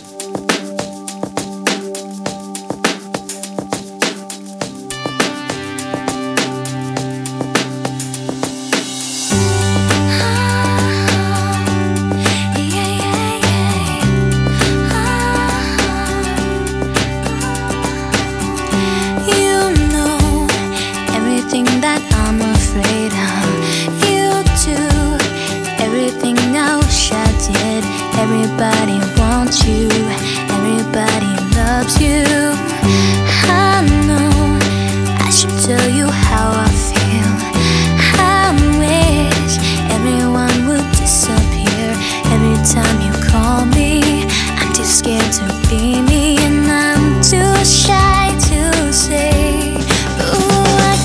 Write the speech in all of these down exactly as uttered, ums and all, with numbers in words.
That I'm afraid of. You do everything I wish I did. Everybody wants you, everybody loves you. I know I should tell you how I feel. I wish everyone would disappear. Every time you call me, I'm too scared to be me, and I'm too shy to say, ooh,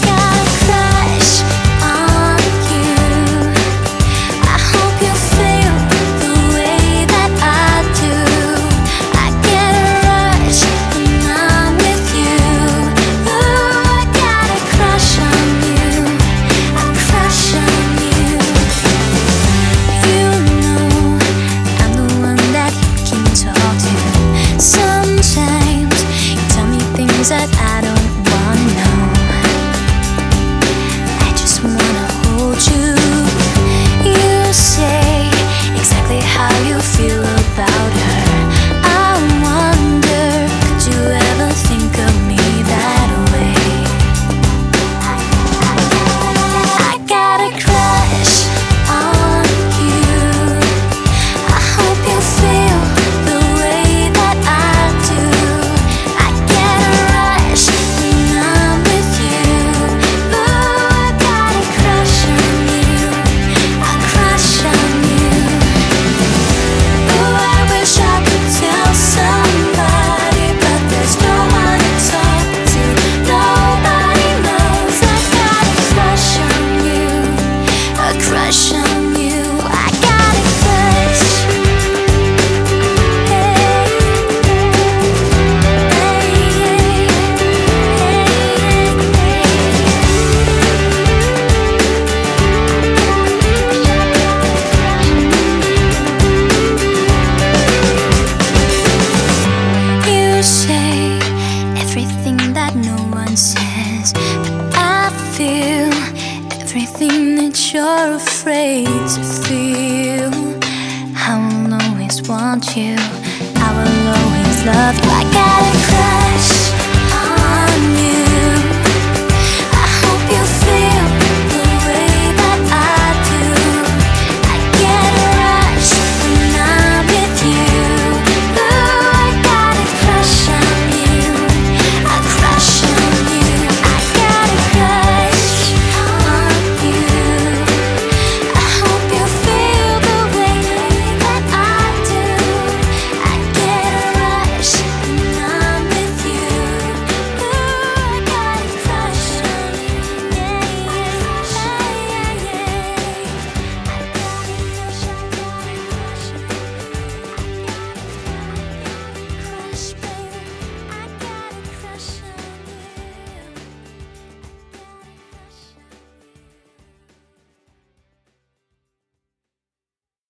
that I don't wanna know. I just wanna hold you. You say exactly how you feel about her. I wonder, could you ever think of me that way? I got a crush on you. I hope you feel the way that I do. I get a says, but I feel everything that you're afraid to feel. I will always want you, I will always love you. I got a crush